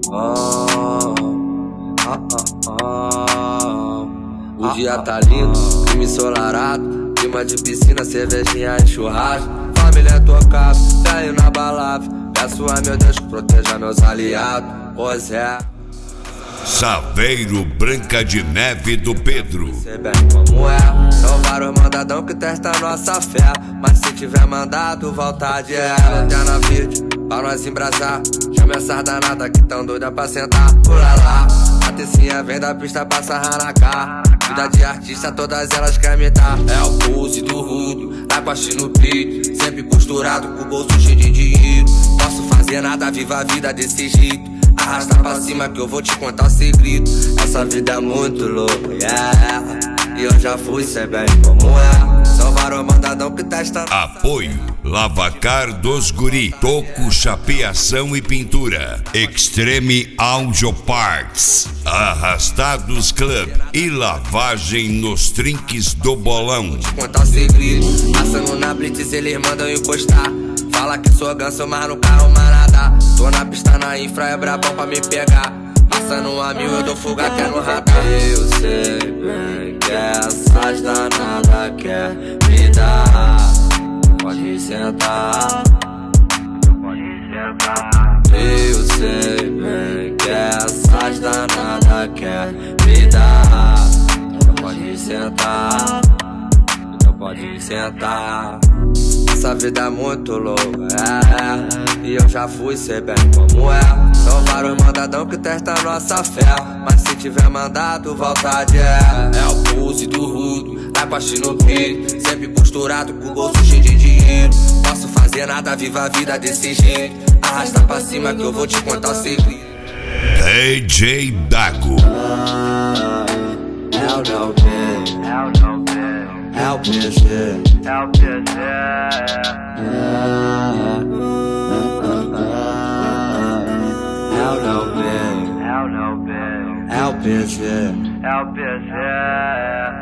O dia tá lindo, clima ensolarado, clima de piscina, cervejinha e churrasco. Família é tocado, velho na balada. Peço a meu Deus que proteja meus aliados. Pois é. Saveiro Branca de Neve do Pedro. Sei bem como é. São vários mandadão que testam nossa fé, mas se tiver mandado, vontade é. Lanterna verde, pra nós embrasar. Chama essas danadas que tão doida pra sentar. Pula lá, a tecinha vem da pista pra sarrar na cara. Vida de artista, todas elas querem me dar. É o pulse do rudo, na costa no peito, sempre posturado com o bolso cheio de dinheiro. Posso fazer nada, viva a vida desse jeito. Arrasta pra cima que eu vou te contar o segredo. Essa vida é muito louca, yeah. E eu já fui, sei bem como é. São vários mandadão que testa. Apoio Lavacar dos Guri, toco, chapeação e pintura. Extreme Audio Parts, Arrastados Club e lavagem nos trinques do bolão. Vou te contar o segredo. Passando na blitz eles mandam encostar. Fala que sou ganso, mas no carro manada. Tô na pista na infra, é brabão pra me pegar. Passando a 1000 eu dou fuga até no radar. Eu sei bem que essas danadas quer me dar. Pode sentar, pode sentar. Eu sei bem que essas danadas quer me dar. Pode sentar, pode sentar. Essa vida é muito louca, é. E eu já fui, sei bem como é. São vários mandadão que testam nossa fé, mas se tiver mandado, vontade é. É o pulse do rudo, na costa no peito, sempre posturado com o bolso cheio de dinheiro. Posso fazer nada, viva a vida desse jeito. Arrasta pra cima que eu vou te contar o segredo. DJ Dago. É o Dalvin, é o PG, é o PG. É o Dalvin, é o PG, é o PG.